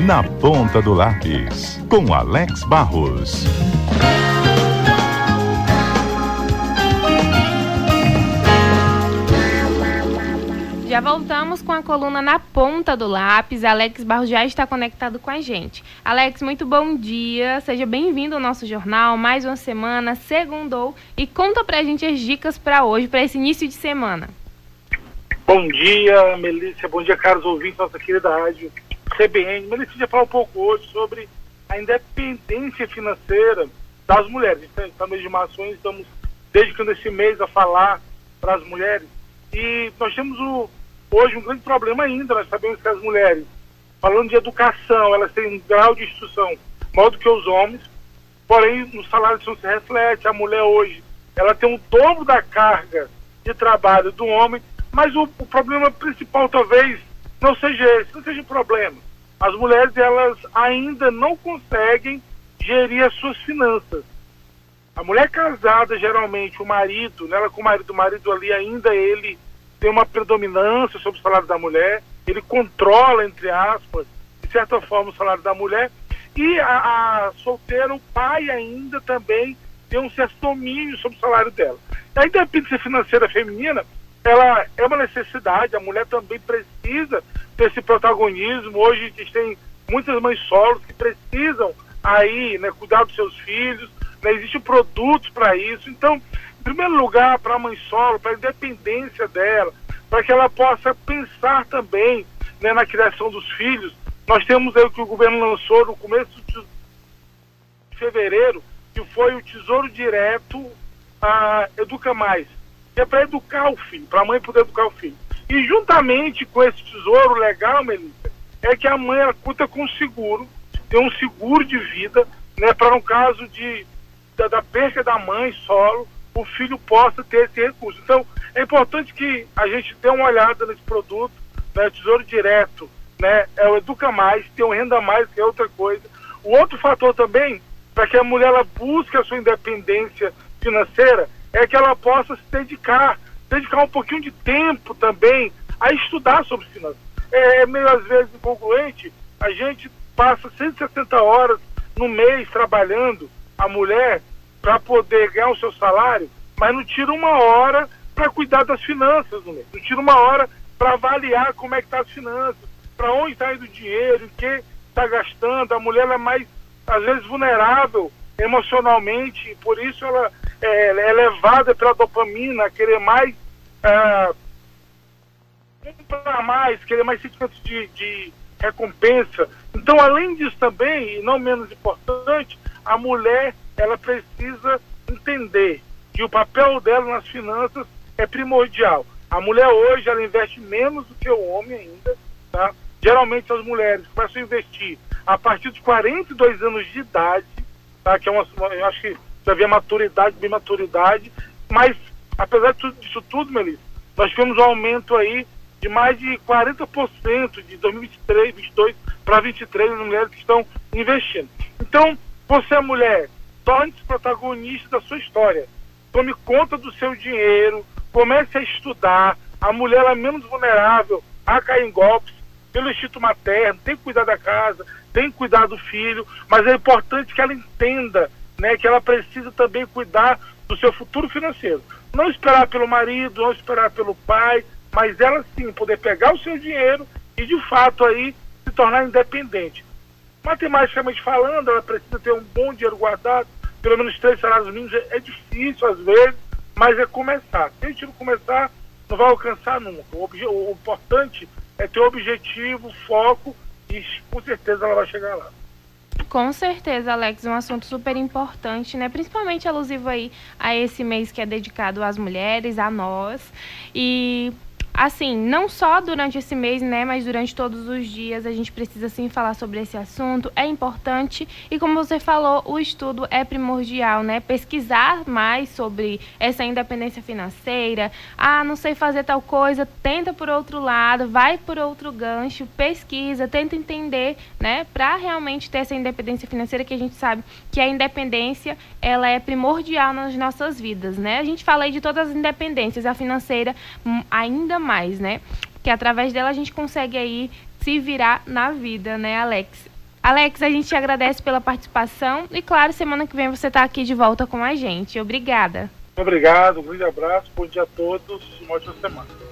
Na Ponta do Lápis, com Alex Barros. Já voltamos com a coluna Na Ponta do Lápis. Alex Barros já está conectado com a gente. Alex, muito bom dia. Seja bem-vindo ao nosso jornal. Mais uma semana, segundou. E conta pra gente as dicas para hoje, para esse início de semana. Bom dia, Melícia. Bom dia, caros ouvintes da nossa querida rádio CBN. Melícia, já falar um pouco hoje sobre a independência financeira das mulheres. Então, no mês de março, estamos dedicando esse mês a falar para as mulheres. E nós temos hoje um grande problema ainda. Nós sabemos que as mulheres, falando de educação, elas têm um grau de instrução maior do que os homens, porém no salário isso não se reflete. A mulher hoje, ela tem o dobro da carga de trabalho do homem, mas o problema principal talvez não seja esse, não seja o problema. As mulheres, elas ainda não conseguem gerir as suas finanças. A mulher casada, geralmente, o marido, ela com o marido ali ainda ele tem uma predominância sobre o salário da mulher, ele controla, entre aspas, de certa forma, o salário da mulher, e a solteira, o pai ainda também tem um certo domínio sobre o salário dela. A independência financeira feminina, ela é uma necessidade, a mulher também precisa desse protagonismo. Hoje a gente tem muitas mães solos que precisam aí, né, cuidar dos seus filhos, né, existem produtos para isso. Então, em primeiro lugar, para a mãe solo, para a independência dela, para que ela possa pensar também, né, na criação dos filhos, nós temos aí o que o governo lançou no começo de fevereiro, que foi o Tesouro Direto Educa Mais, que é para educar o filho, para a mãe poder educar o filho. E juntamente com esse tesouro legal, Melissa, é que a mãe ela conta com seguro, tem um seguro de vida, né, para no caso da perca da mãe solo, o filho possa ter esse recurso. Então, é importante que a gente dê uma olhada nesse produto, né, Tesouro Direto, né, é o Educa Mais, tem o Renda Mais, que é outra coisa. O outro fator também, para que a mulher ela busque a sua independência financeira, é que ela possa se dedicar um pouquinho de tempo também a estudar sobre finanças. É meio às vezes incongruente, a gente passa 160 horas no mês trabalhando, a mulher, para poder ganhar o seu salário, mas não tira uma hora para cuidar das finanças no mês, não tira uma hora para avaliar como é que está as finanças, para onde está indo o dinheiro, em que está gastando. A mulher ela é mais, às vezes, vulnerável emocionalmente, e por isso ela é levada pela dopamina a querer mais, comprar mais, querer mais sentimentos de recompensa. Então, além disso também, e não menos importante, a mulher ela precisa entender que o papel dela nas finanças é primordial. A mulher hoje ela investe menos do que o homem ainda, tá? Geralmente as mulheres começam a investir a partir de 42 anos de idade, tá? Que é eu acho que já havia maturidade, bem maturidade, mas apesar disso tudo, Melissa, nós tivemos um aumento aí de mais de 40% de 2023, 22 para 23 as mulheres que estão investindo. Então, você, mulher, torne-se protagonista da sua história. Tome conta do seu dinheiro, comece a estudar. A mulher ela é menos vulnerável a cair em golpes pelo instinto materno, tem que cuidar da casa, tem que cuidar do filho, mas é importante que ela entenda, né, que ela precisa também cuidar do seu futuro financeiro. Não esperar pelo marido, não esperar pelo pai, mas ela sim poder pegar o seu dinheiro e de fato aí se tornar independente. Matematicamente falando, ela precisa ter um bom dinheiro guardado, pelo menos 3 salários mínimos. É difícil às vezes, mas é começar. Se a gente não começar, não vai alcançar nunca. O importante é ter objetivo, foco, e com certeza ela vai chegar lá. Com certeza, Alex, um assunto super importante, né? Principalmente alusivo aí a esse mês que é dedicado às mulheres, a nós. E assim, não só durante esse mês, né, mas durante todos os dias a gente precisa sim falar sobre esse assunto, é importante e como você falou, o estudo é primordial, né, pesquisar mais sobre essa independência financeira, não sei fazer tal coisa, tenta por outro lado, vai por outro gancho, pesquisa, tenta entender, né, para realmente ter essa independência financeira que a gente sabe que a independência, ela é primordial nas nossas vidas, né, a gente fala aí de todas as independências, a financeira ainda mais, né? Que através dela a gente consegue aí se virar na vida, né, Alex? Alex, a gente te agradece pela participação e, claro, semana que vem você está aqui de volta com a gente. Obrigada. Obrigado, um grande abraço, bom dia a todos, uma ótima semana.